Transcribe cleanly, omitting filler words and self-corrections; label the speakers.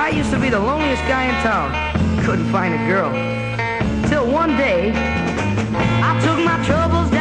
Speaker 1: I used to be the loneliest guy in town. Couldn't find a girl. Till one day, I took my troubles down